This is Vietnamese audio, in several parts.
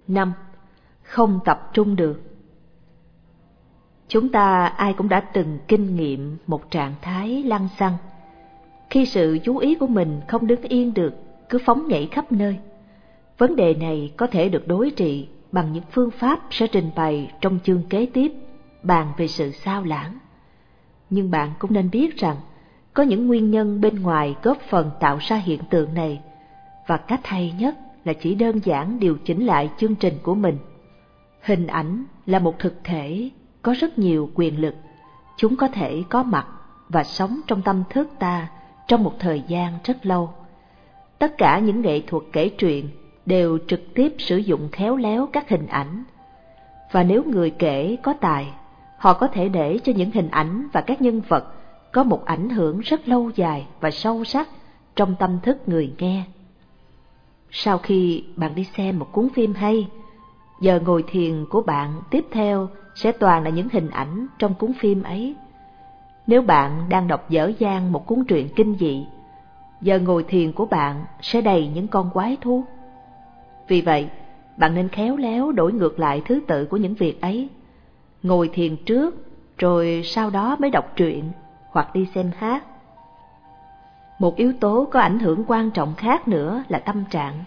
5. Không tập trung được. Chúng ta ai cũng đã từng kinh nghiệm một trạng thái lăng xăng, khi sự chú ý của mình không đứng yên được, cứ phóng nhảy khắp nơi. Vấn đề này có thể được đối trị bằng những phương pháp sẽ trình bày trong chương kế tiếp, bàn về sự sao lãng. Nhưng bạn cũng nên biết rằng có những nguyên nhân bên ngoài góp phần tạo ra hiện tượng này, và cách hay nhất là chỉ đơn giản điều chỉnh lại chương trình của mình. Hình ảnh là một thực thể có rất nhiều quyền lực. Chúng có thể có mặt và sống trong tâm thức ta trong một thời gian rất lâu. Tất cả những nghệ thuật kể chuyện đều trực tiếp sử dụng khéo léo các hình ảnh. Và nếu người kể có tài, họ có thể để cho những hình ảnh và các nhân vật có một ảnh hưởng rất lâu dài và sâu sắc trong tâm thức người nghe. Sau khi bạn đi xem một cuốn phim hay, giờ ngồi thiền của bạn tiếp theo sẽ toàn là những hình ảnh trong cuốn phim ấy. Nếu bạn đang đọc dở dang một cuốn truyện kinh dị, giờ ngồi thiền của bạn sẽ đầy những con quái thú. Vì vậy, bạn nên khéo léo đổi ngược lại thứ tự của những việc ấy. Ngồi thiền trước, rồi sau đó mới đọc truyện hoặc đi xem hát. Một yếu tố có ảnh hưởng quan trọng khác nữa là tâm trạng.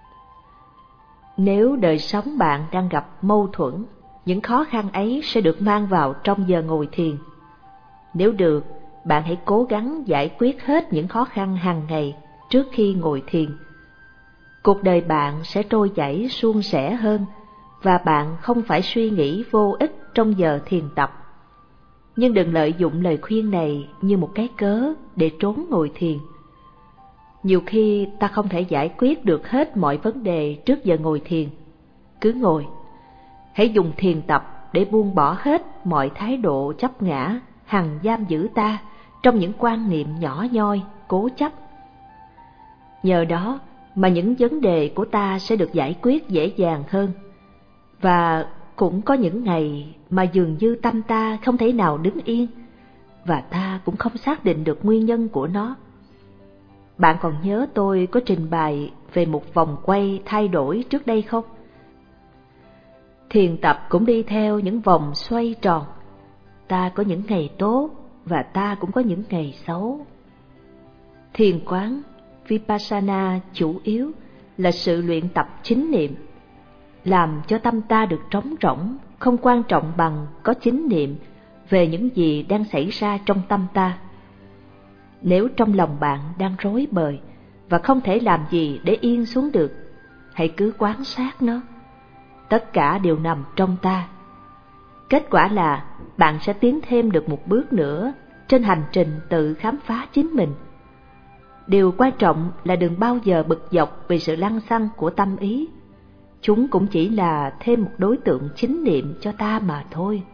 Nếu đời sống bạn đang gặp mâu thuẫn, những khó khăn ấy sẽ được mang vào trong giờ ngồi thiền. Nếu được, bạn hãy cố gắng giải quyết hết những khó khăn hàng ngày trước khi ngồi thiền. Cuộc đời bạn sẽ trôi chảy suôn sẻ hơn, và bạn không phải suy nghĩ vô ích trong giờ thiền tập. Nhưng đừng lợi dụng lời khuyên này như một cái cớ để trốn ngồi thiền. Nhiều khi ta không thể giải quyết được hết mọi vấn đề trước giờ ngồi thiền. Cứ ngồi. Hãy dùng thiền tập để buông bỏ hết mọi thái độ chấp ngã hằng giam giữ ta trong những quan niệm nhỏ nhoi, cố chấp. Nhờ đó mà những vấn đề của ta sẽ được giải quyết dễ dàng hơn. Và cũng có những ngày mà dường như tâm ta không thể nào đứng yên, và ta cũng không xác định được nguyên nhân của nó. Bạn còn nhớ tôi có trình bày về một vòng quay thay đổi trước đây không? Thiền tập cũng đi theo những vòng xoay tròn. Ta có những ngày tốt và ta cũng có những ngày xấu. Thiền quán Vipassana chủ yếu là sự luyện tập chánh niệm, làm cho tâm ta được trống rỗng, không quan trọng bằng có chánh niệm về những gì đang xảy ra trong tâm ta. Nếu trong lòng bạn đang rối bời và không thể làm gì để yên xuống được, hãy cứ quan sát nó. Tất cả đều nằm trong ta. Kết quả là bạn sẽ tiến thêm được một bước nữa trên hành trình tự khám phá chính mình. Điều quan trọng là đừng bao giờ bực dọc về sự lăng xăng của tâm ý. Chúng cũng chỉ là thêm một đối tượng chánh niệm cho ta mà thôi.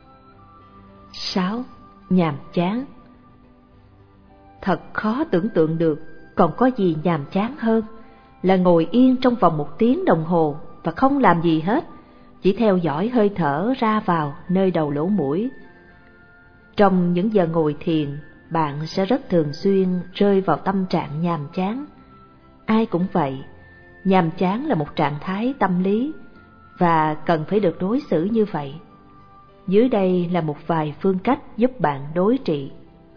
6. Nhàm chán. Thật khó tưởng tượng được còn có gì nhàm chán hơn là ngồi yên trong vòng 1 tiếng đồng hồ và không làm gì hết, chỉ theo dõi hơi thở ra vào nơi đầu lỗ mũi. Trong những giờ ngồi thiền, bạn sẽ rất thường xuyên rơi vào tâm trạng nhàm chán. Ai cũng vậy, nhàm chán là một trạng thái tâm lý và cần phải được đối xử như vậy. Dưới đây là một vài phương cách giúp bạn đối trị.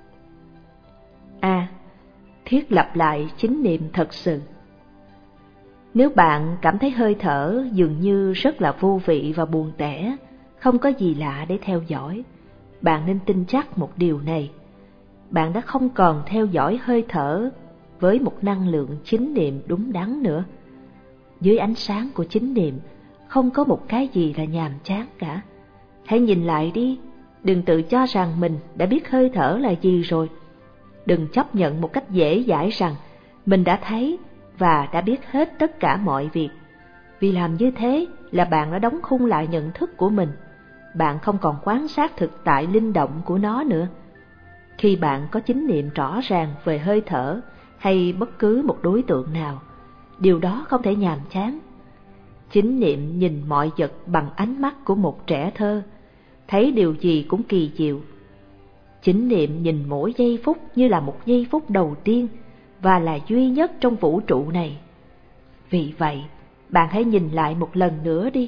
A. Thiết lập lại chánh niệm thật sự. Nếu bạn cảm thấy hơi thở dường như rất là vô vị và buồn tẻ, không có gì lạ để theo dõi, bạn nên tin chắc một điều này: bạn đã không còn theo dõi hơi thở với một năng lượng chánh niệm đúng đắn nữa. Dưới ánh sáng của chánh niệm, không có một cái gì là nhàm chán cả. Hãy nhìn lại đi, đừng tự cho rằng mình đã biết hơi thở là gì rồi. Đừng chấp nhận một cách dễ dãi rằng mình đã thấy và đã biết hết tất cả mọi việc. Vì làm như thế là bạn đã đóng khung lại nhận thức của mình. Bạn không còn quan sát thực tại linh động của nó nữa. Khi bạn có chánh niệm rõ ràng về hơi thở hay bất cứ một đối tượng nào, điều đó không thể nhàm chán. Chánh niệm nhìn mọi vật bằng ánh mắt của một trẻ thơ, thấy điều gì cũng kỳ diệu. Chánh niệm nhìn mỗi giây phút như là một giây phút đầu tiên và là duy nhất trong vũ trụ này. Vì vậy, bạn hãy nhìn lại một lần nữa đi.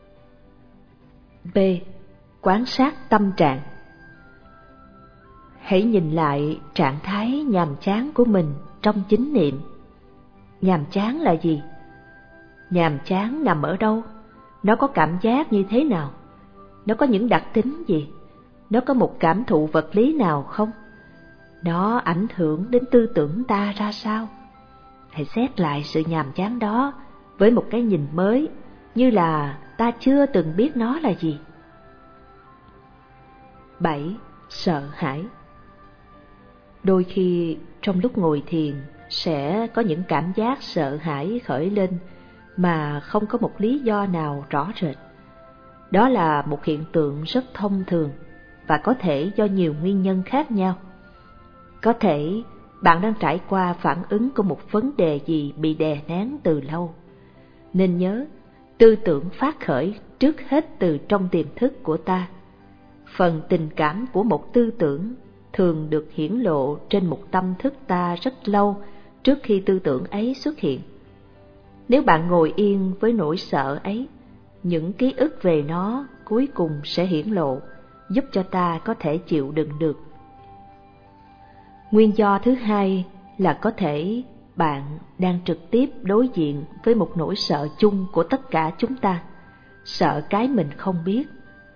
B. Quan sát tâm trạng. Hãy nhìn lại trạng thái nhàm chán của mình trong chánh niệm. Nhàm chán là gì? Nhàm chán nằm ở đâu? Nó có cảm giác như thế nào? Nó có những đặc tính gì? Nó có một cảm thụ vật lý nào không? Nó ảnh hưởng đến tư tưởng ta ra sao? Hãy xét lại sự nhàm chán đó với một cái nhìn mới, như là ta chưa từng biết nó là gì. 7. Sợ hãi. Đôi khi trong lúc ngồi thiền sẽ có những cảm giác sợ hãi khởi lên mà không có một lý do nào rõ rệt. Đó là một hiện tượng rất thông thường và có thể do nhiều nguyên nhân khác nhau. Có thể bạn đang trải qua phản ứng của một vấn đề gì bị đè nén từ lâu. Nên nhớ, tư tưởng phát khởi trước hết từ trong tiềm thức của ta. Phần tình cảm của một tư tưởng thường được hiển lộ trên một tâm thức ta rất lâu trước khi tư tưởng ấy xuất hiện. Nếu bạn ngồi yên với nỗi sợ ấy, những ký ức về nó cuối cùng sẽ hiển lộ, giúp cho ta có thể chịu đựng được. Nguyên do thứ hai là có thể bạn đang trực tiếp đối diện với một nỗi sợ chung của tất cả chúng ta, sợ cái mình không biết.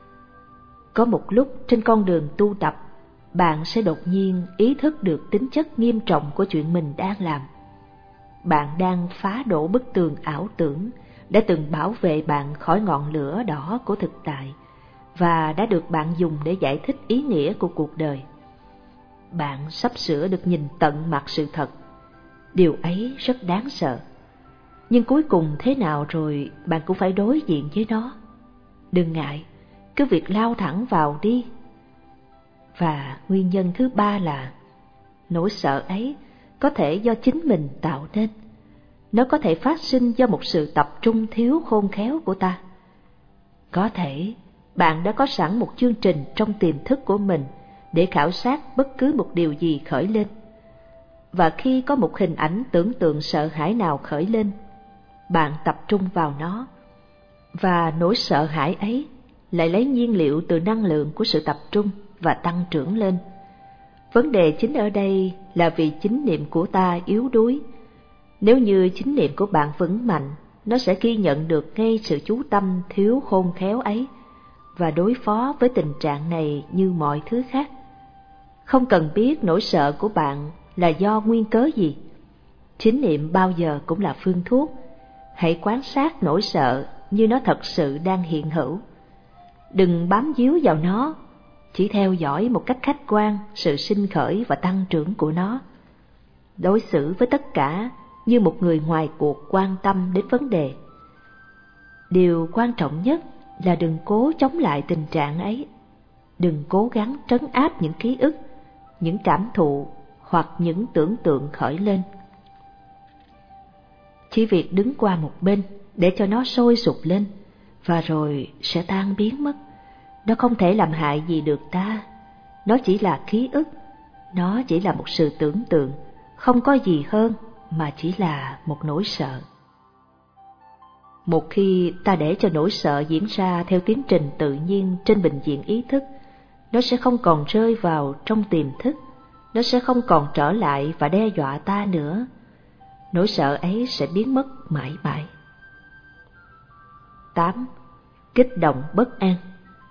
Có một lúc trên con đường tu tập, bạn sẽ đột nhiên ý thức được tính chất nghiêm trọng của chuyện mình đang làm. Bạn đang phá đổ bức tường ảo tưởng đã từng bảo vệ bạn khỏi ngọn lửa đỏ của thực tại và đã được bạn dùng để giải thích ý nghĩa của cuộc đời. Bạn sắp sửa được nhìn tận mặt sự thật. Điều ấy rất đáng sợ. Nhưng cuối cùng thế nào rồi bạn cũng phải đối diện với nó. Đừng ngại, cứ việc lao thẳng vào đi. Và nguyên nhân thứ ba là nỗi sợ ấy có thể do chính mình tạo nên. Nó có thể phát sinh do một sự tập trung thiếu khôn khéo của ta. Có thể bạn đã có sẵn một chương trình trong tiềm thức của mình để khảo sát bất cứ một điều gì khởi lên. Và khi có một hình ảnh tưởng tượng sợ hãi nào khởi lên, bạn tập trung vào nó. Và nỗi sợ hãi ấy lại lấy nhiên liệu từ năng lượng của sự tập trung và tăng trưởng lên. Vấn đề chính ở đây là vì chánh niệm của ta yếu đuối. Nếu như chánh niệm của bạn vững mạnh, nó sẽ ghi nhận được ngay sự chú tâm thiếu khôn khéo ấy và đối phó với tình trạng này như mọi thứ khác. Không cần biết nỗi sợ của bạn là do nguyên cớ gì. Chánh niệm bao giờ cũng là phương thuốc. Hãy quan sát nỗi sợ như nó thật sự đang hiện hữu. Đừng bám víu vào nó, chỉ theo dõi một cách khách quan sự sinh khởi và tăng trưởng của nó. Đối xử với tất cả như một người ngoài cuộc quan tâm đến vấn đề. Điều quan trọng nhất là đừng cố chống lại tình trạng ấy. Đừng cố gắng trấn áp những ký ức, những cảm thụ hoặc những tưởng tượng khởi lên. Chỉ việc đứng qua một bên để cho nó sôi sục lên và rồi sẽ tan biến mất. Nó không thể làm hại gì được ta. Nó chỉ là ký ức, nó chỉ là một sự tưởng tượng, không có gì hơn mà chỉ là một nỗi sợ. Một khi ta để cho nỗi sợ diễn ra theo tiến trình tự nhiên trên bình diện ý thức, nó sẽ không còn rơi vào trong tiềm thức, nó sẽ không còn trở lại và đe dọa ta nữa. Nỗi sợ ấy sẽ biến mất mãi mãi. 8. Kích động bất an.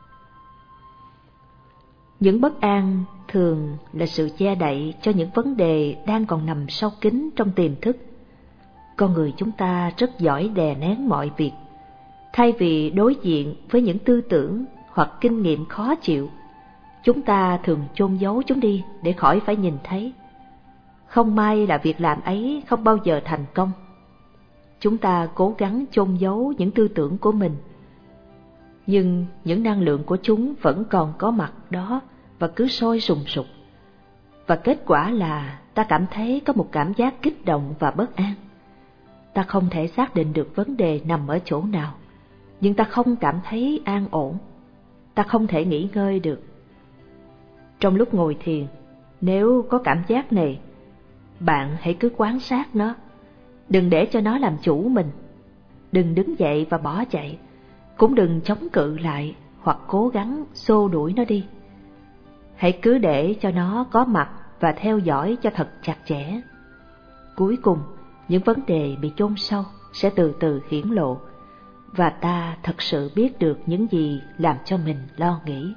Những bất an thường là sự che đậy cho những vấn đề đang còn nằm sâu kín trong tiềm thức. Con người chúng ta rất giỏi đè nén mọi việc. Thay vì đối diện với những tư tưởng hoặc kinh nghiệm khó chịu, chúng ta thường chôn giấu chúng đi để khỏi phải nhìn thấy. Không may là việc làm ấy không bao giờ thành công. Chúng ta cố gắng chôn giấu những tư tưởng của mình, nhưng những năng lượng của chúng vẫn còn có mặt đó và cứ sôi sùng sục. Và kết quả là ta cảm thấy có một cảm giác kích động và bất an. Ta không thể xác định được vấn đề nằm ở chỗ nào, nhưng ta không cảm thấy an ổn. Ta không thể nghỉ ngơi được. Trong lúc ngồi thiền, nếu có cảm giác này, bạn hãy cứ quan sát nó. Đừng để cho nó làm chủ mình. đừng đứng dậy và bỏ chạy, cũng đừng chống cự lại hoặc cố gắng xô đuổi nó đi. Hãy cứ để cho nó có mặt và theo dõi cho thật chặt chẽ. Cuối cùng, những vấn đề bị chôn sâu sẽ từ từ hiển lộ, và ta thật sự biết được những gì làm cho mình lo nghĩ.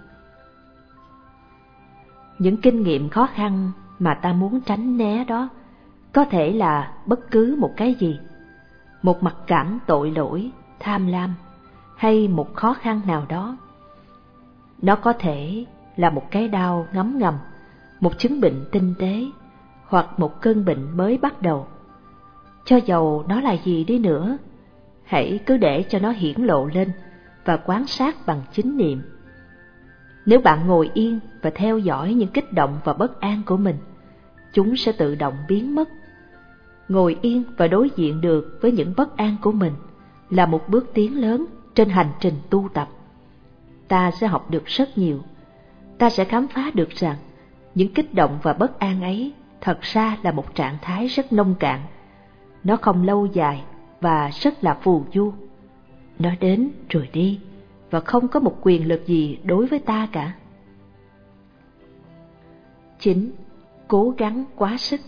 Những kinh nghiệm khó khăn mà ta muốn tránh né đó có thể là bất cứ một cái gì, một mặc cảm tội lỗi, tham lam hay một khó khăn nào đó. Nó có thể là một cái đau ngấm ngầm, một chứng bệnh tinh tế hoặc một cơn bệnh mới bắt đầu. Cho dầu nó là gì đi nữa, hãy cứ để cho nó hiển lộ lên và quan sát bằng chánh niệm. Nếu bạn ngồi yên và theo dõi những kích động và bất an của mình, chúng sẽ tự động biến mất. Ngồi yên và đối diện được với những bất an của mình là một bước tiến lớn trên hành trình tu tập. Ta sẽ học được rất nhiều. Ta sẽ khám phá được rằng những kích động và bất an ấy thật ra là một trạng thái rất nông cạn. Nó không lâu dài và rất là phù du. Nó đến rồi đi và không có một quyền lực gì đối với ta cả. 9. Cố gắng quá sức.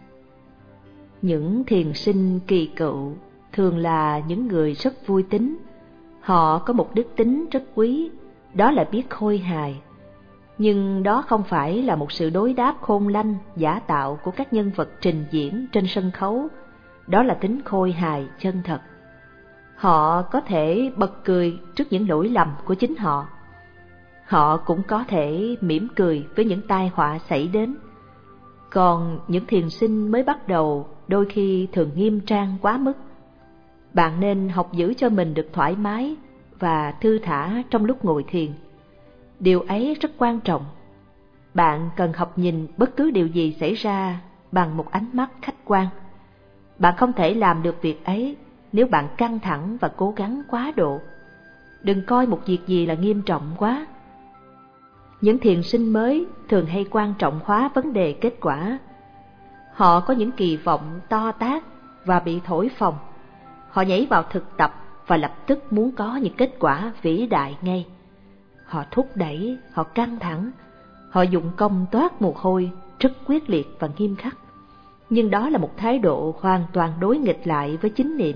Những thiền sinh kỳ cựu thường là những người rất vui tính. Họ có một đức tính rất quý, đó là biết khôi hài. Nhưng đó không phải là một sự đối đáp khôn lanh, giả tạo của các nhân vật trình diễn trên sân khấu. Đó là tính khôi hài chân thật. Họ có thể bật cười trước những lỗi lầm của chính họ. Họ cũng có thể mỉm cười với những tai họa xảy đến. Còn những thiền sinh mới bắt đầu đôi khi thường nghiêm trang quá mức. Bạn nên học giữ cho mình được thoải mái và thư thả trong lúc ngồi thiền. Điều ấy rất quan trọng. Bạn cần học nhìn bất cứ điều gì xảy ra bằng một ánh mắt khách quan. Bạn không thể làm được việc ấy nếu bạn căng thẳng và cố gắng quá độ. Đừng coi một việc gì là nghiêm trọng quá. Những thiền sinh mới thường hay quan trọng hóa vấn đề kết quả. Họ có những kỳ vọng to tát và bị thổi phồng. Họ nhảy vào thực tập và lập tức muốn có những kết quả vĩ đại ngay. Họ thúc đẩy, họ căng thẳng, họ dụng công toát mồ hôi rất quyết liệt và nghiêm khắc. Nhưng đó là một thái độ hoàn toàn đối nghịch lại với chánh niệm.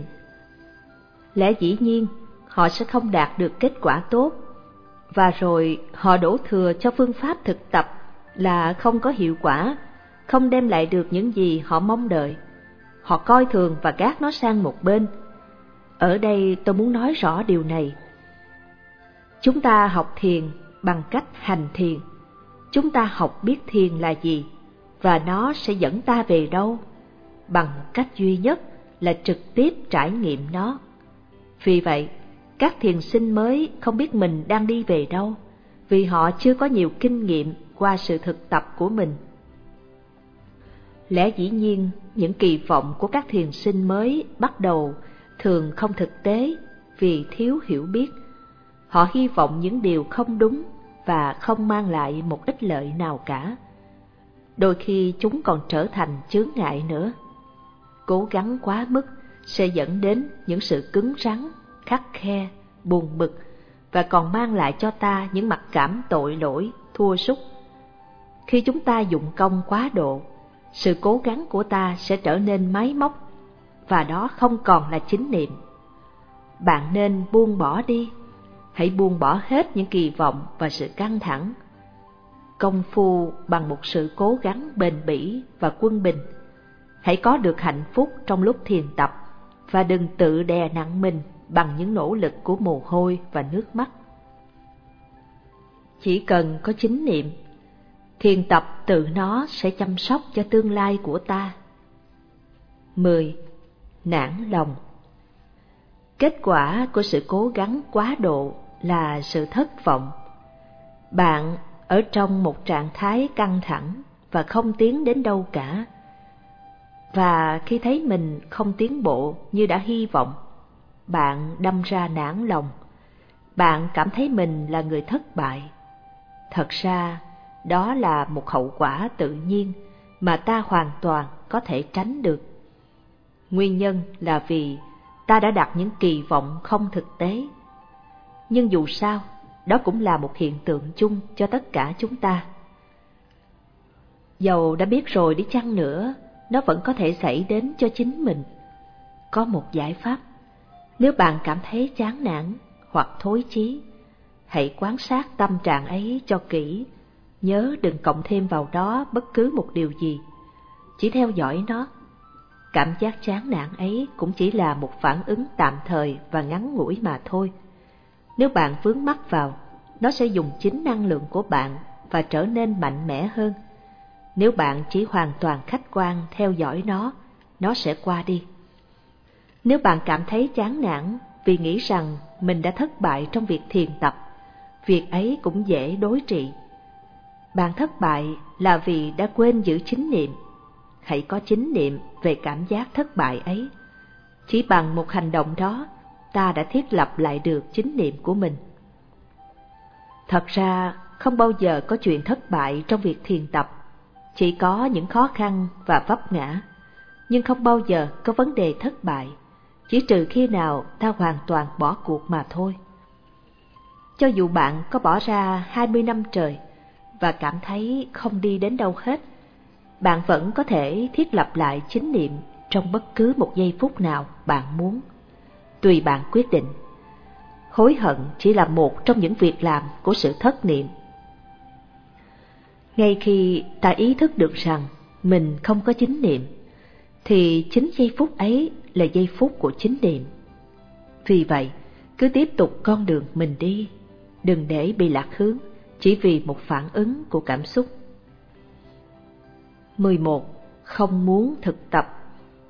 Lẽ dĩ nhiên, họ sẽ không đạt được kết quả tốt, và rồi họ đổ thừa cho phương pháp thực tập là không có hiệu quả, không đem lại được những gì họ mong đợi. Họ coi thường và gác nó sang một bên. Ở đây tôi muốn nói rõ điều này. Chúng ta học thiền bằng cách hành thiền. Chúng ta học biết thiền là gì và nó sẽ dẫn ta về đâu, bằng cách duy nhất là trực tiếp trải nghiệm nó. Vì vậy, các thiền sinh mới không biết mình đang đi về đâu, vì họ chưa có nhiều kinh nghiệm qua sự thực tập của mình. Lẽ dĩ nhiên, những kỳ vọng của các thiền sinh mới bắt đầu thường không thực tế vì thiếu hiểu biết. Họ hy vọng những điều không đúng và không mang lại một ích lợi nào cả. Đôi khi chúng còn trở thành chướng ngại nữa. Cố gắng quá mức sẽ dẫn đến những sự cứng rắn, khắt khe, buồn bực và còn mang lại cho ta những mặc cảm tội lỗi, thua sút. Khi chúng ta dụng công quá độ, sự cố gắng của ta sẽ trở nên máy móc và đó không còn là chánh niệm. Bạn nên buông bỏ đi. Hãy buông bỏ hết những kỳ vọng và sự căng thẳng. Công phu bằng một sự cố gắng bền bỉ và quân bình. Hãy có được hạnh phúc trong lúc thiền tập và đừng tự đè nặng mình bằng những nỗ lực của mồ hôi và nước mắt. Chỉ cần có chánh niệm, thiền tập tự nó sẽ chăm sóc cho tương lai của ta. 10. Nản lòng. Kết quả của sự cố gắng quá độ là sự thất vọng. Bạn ở trong một trạng thái căng thẳng và không tiến đến đâu cả. Và khi thấy mình không tiến bộ như đã hy vọng, bạn đâm ra nản lòng. Bạn cảm thấy mình là người thất bại. Thật ra, đó là một hậu quả tự nhiên mà ta hoàn toàn có thể tránh được. Nguyên nhân là vì ta đã đặt những kỳ vọng không thực tế. Nhưng dù sao, đó cũng là một hiện tượng chung cho tất cả chúng ta. Dầu đã biết rồi đi chăng nữa, nó vẫn có thể xảy đến cho chính mình. Có một giải pháp. Nếu bạn cảm thấy chán nản hoặc thối chí, hãy quan sát tâm trạng ấy cho kỹ. Nhớ đừng cộng thêm vào đó bất cứ một điều gì. Chỉ theo dõi nó. Cảm giác chán nản ấy cũng chỉ là một phản ứng tạm thời và ngắn ngủi mà thôi. Nếu bạn vướng mắc vào, nó sẽ dùng chính năng lượng của bạn và trở nên mạnh mẽ hơn. Nếu bạn chỉ hoàn toàn khách quan theo dõi nó sẽ qua đi. Nếu bạn cảm thấy chán nản vì nghĩ rằng mình đã thất bại trong việc thiền tập, việc ấy cũng dễ đối trị. Bạn thất bại là vì đã quên giữ chánh niệm. Hãy có chánh niệm về cảm giác thất bại ấy. Chỉ bằng một hành động đó, ta đã thiết lập lại được chánh niệm của mình. Thật ra, không bao giờ có chuyện thất bại trong việc thiền tập. Chỉ có những khó khăn và vấp ngã. Nhưng không bao giờ có vấn đề thất bại, chỉ trừ khi nào ta hoàn toàn bỏ cuộc mà thôi. Cho dù bạn có bỏ ra 20 năm trời và cảm thấy không đi đến đâu hết, bạn vẫn có thể thiết lập lại chánh niệm trong bất cứ một giây phút nào bạn muốn. Tùy bạn quyết định. Hối hận chỉ là một trong những việc làm của sự thất niệm. Ngay khi ta ý thức được rằng mình không có chánh niệm, thì chính giây phút ấy là giây phút của chánh niệm. Vì vậy, cứ tiếp tục con đường mình đi, đừng để bị lạc hướng chỉ vì một phản ứng của cảm xúc. 11. Không muốn thực tập.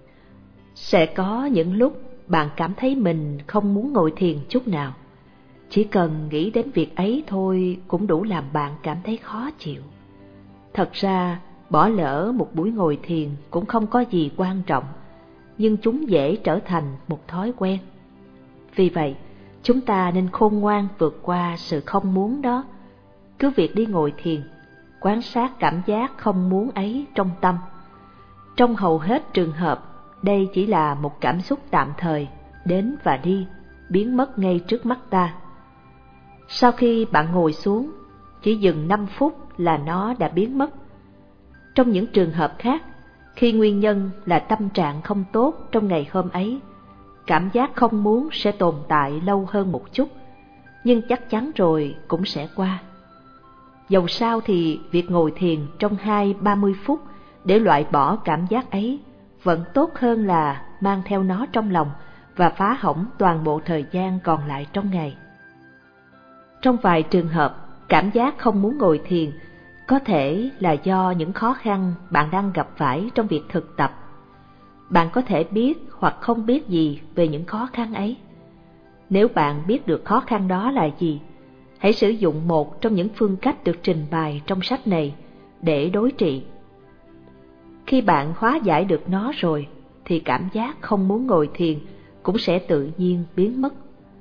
Sẽ có những lúc bạn cảm thấy mình không muốn ngồi thiền chút nào. Chỉ cần nghĩ đến việc ấy thôi cũng đủ làm bạn cảm thấy khó chịu. Thật ra, bỏ lỡ một buổi ngồi thiền cũng không có gì quan trọng, nhưng chúng dễ trở thành một thói quen. Vì vậy, chúng ta nên khôn ngoan vượt qua sự không muốn đó. Cứ việc đi ngồi thiền, quan sát cảm giác không muốn ấy trong tâm. Trong hầu hết trường hợp, đây chỉ là một cảm xúc tạm thời, đến và đi, biến mất ngay trước mắt ta. Sau khi bạn ngồi xuống, chỉ dừng 5 phút là nó đã biến mất. Trong những trường hợp khác, khi nguyên nhân là tâm trạng không tốt trong ngày hôm ấy, cảm giác không muốn sẽ tồn tại lâu hơn một chút, nhưng chắc chắn rồi cũng sẽ qua. Dầu sao thì việc ngồi thiền trong 20-30 phút để loại bỏ cảm giác ấy vẫn tốt hơn là mang theo nó trong lòng và phá hỏng toàn bộ thời gian còn lại trong ngày. Trong vài trường hợp, cảm giác không muốn ngồi thiền có thể là do những khó khăn bạn đang gặp phải trong việc thực tập. Bạn có thể biết hoặc không biết gì về những khó khăn ấy. Nếu bạn biết được khó khăn đó là gì, hãy sử dụng một trong những phương cách được trình bày trong sách này để đối trị. Khi bạn hóa giải được nó rồi, thì cảm giác không muốn ngồi thiền cũng sẽ tự nhiên biến mất.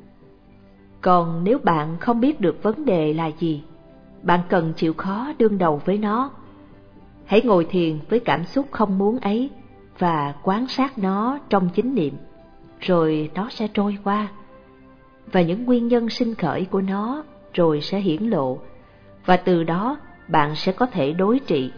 Còn nếu bạn không biết được vấn đề là gì, bạn cần chịu khó đương đầu với nó. Hãy ngồi thiền với cảm xúc không muốn ấy và quan sát nó trong chánh niệm, rồi nó sẽ trôi qua. Và những nguyên nhân sinh khởi của nó rồi sẽ hiển lộ, và từ đó bạn sẽ có thể đối trị.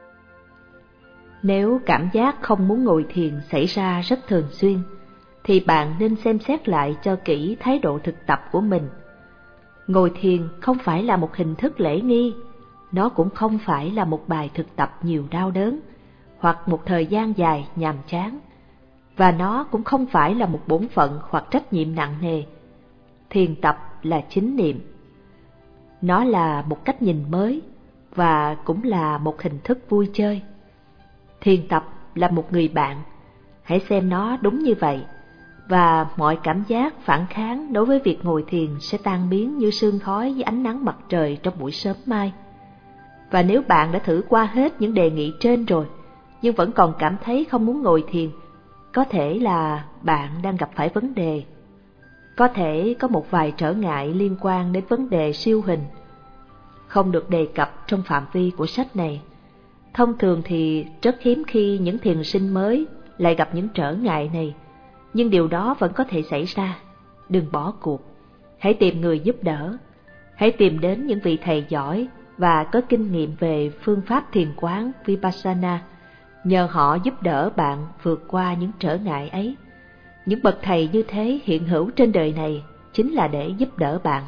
Nếu cảm giác không muốn ngồi thiền xảy ra rất thường xuyên, thì bạn nên xem xét lại cho kỹ thái độ thực tập của mình. Ngồi thiền không phải là một hình thức lễ nghi, nó cũng không phải là một bài thực tập nhiều đau đớn, hoặc một thời gian dài nhàm chán, và nó cũng không phải là một bổn phận hoặc trách nhiệm nặng nề. Thiền tập là chánh niệm. Nó là một cách nhìn mới, và cũng là một hình thức vui chơi. Thiền tập là một người bạn, hãy xem nó đúng như vậy, và mọi cảm giác phản kháng đối với việc ngồi thiền sẽ tan biến như sương khói dưới ánh nắng mặt trời trong buổi sớm mai. Và nếu bạn đã thử qua hết những đề nghị trên rồi, nhưng vẫn còn cảm thấy không muốn ngồi thiền, có thể là bạn đang gặp phải vấn đề. Có thể có một vài trở ngại liên quan đến vấn đề siêu hình, không được đề cập trong phạm vi của sách này. Thông thường thì rất hiếm khi những thiền sinh mới lại gặp những trở ngại này, nhưng điều đó vẫn có thể xảy ra. Đừng bỏ cuộc, hãy tìm người giúp đỡ. Hãy tìm đến những vị thầy giỏi và có kinh nghiệm về phương pháp thiền quán Vipassana, nhờ họ giúp đỡ bạn vượt qua những trở ngại ấy. Những bậc thầy như thế hiện hữu trên đời này chính là để giúp đỡ bạn.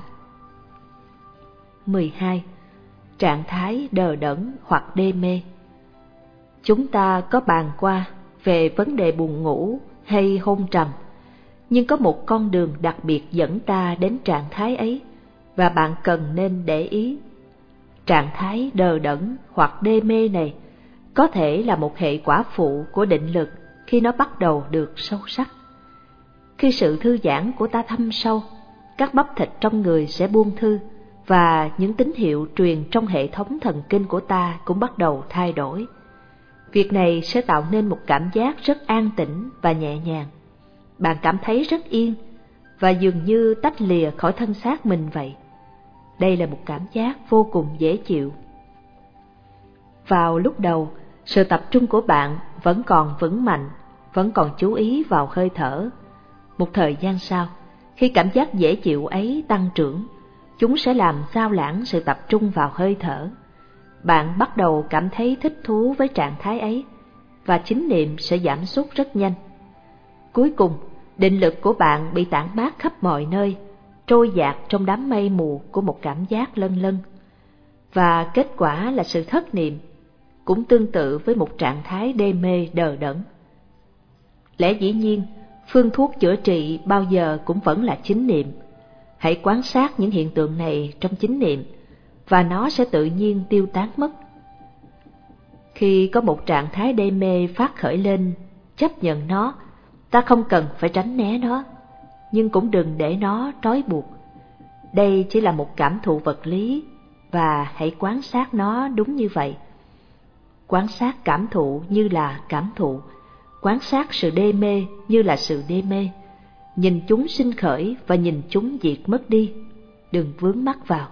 12. Trạng thái đờ đẫn hoặc đê mê. Chúng ta có bàn qua về vấn đề buồn ngủ hay hôn trầm, nhưng có một con đường đặc biệt dẫn ta đến trạng thái ấy, và bạn cần nên để ý. Trạng thái đờ đẫn hoặc đê mê này có thể là một hệ quả phụ của định lực khi nó bắt đầu được sâu sắc. Khi sự thư giãn của ta thâm sâu, các bắp thịt trong người sẽ buông thư, và những tín hiệu truyền trong hệ thống thần kinh của ta cũng bắt đầu thay đổi. Việc này sẽ tạo nên một cảm giác rất an tĩnh và nhẹ nhàng. Bạn cảm thấy rất yên và dường như tách lìa khỏi thân xác mình vậy. Đây là một cảm giác vô cùng dễ chịu. Vào lúc đầu, sự tập trung của bạn vẫn còn vững mạnh, vẫn còn chú ý vào hơi thở. Một thời gian sau, khi cảm giác dễ chịu ấy tăng trưởng, chúng sẽ làm sao lãng sự tập trung vào hơi thở. Bạn bắt đầu cảm thấy thích thú với trạng thái ấy, và chánh niệm sẽ giảm sút rất nhanh. Cuối cùng, định lực của bạn bị tản mát khắp mọi nơi, trôi dạt trong đám mây mù của một cảm giác lân lân. Và kết quả là sự thất niệm, cũng tương tự với một trạng thái đê mê đờ đẫn. Lẽ dĩ nhiên, phương thuốc chữa trị bao giờ cũng vẫn là chánh niệm. Hãy quan sát những hiện tượng này trong chánh niệm, và nó sẽ tự nhiên tiêu tán mất. Khi có một trạng thái đê mê phát khởi lên, chấp nhận nó, ta không cần phải tránh né nó, nhưng cũng đừng để nó trói buộc. Đây chỉ là một cảm thụ vật lý, và hãy quan sát nó đúng như vậy. Quan sát cảm thụ như là cảm thụ, quan sát sự đê mê như là sự đê mê. Nhìn chúng sinh khởi và nhìn chúng diệt mất đi, đừng vướng mắc vào.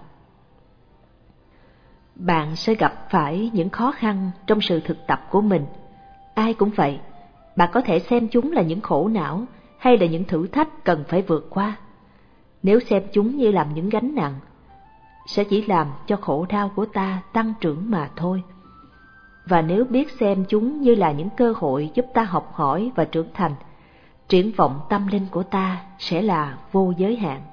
Bạn sẽ gặp phải những khó khăn trong sự thực tập của mình. Ai cũng vậy, bạn có thể xem chúng là những khổ não hay là những thử thách cần phải vượt qua. Nếu xem chúng như làm những gánh nặng, sẽ chỉ làm cho khổ đau của ta tăng trưởng mà thôi. Và nếu biết xem chúng như là những cơ hội giúp ta học hỏi và trưởng thành, triển vọng tâm linh của ta sẽ là vô giới hạn.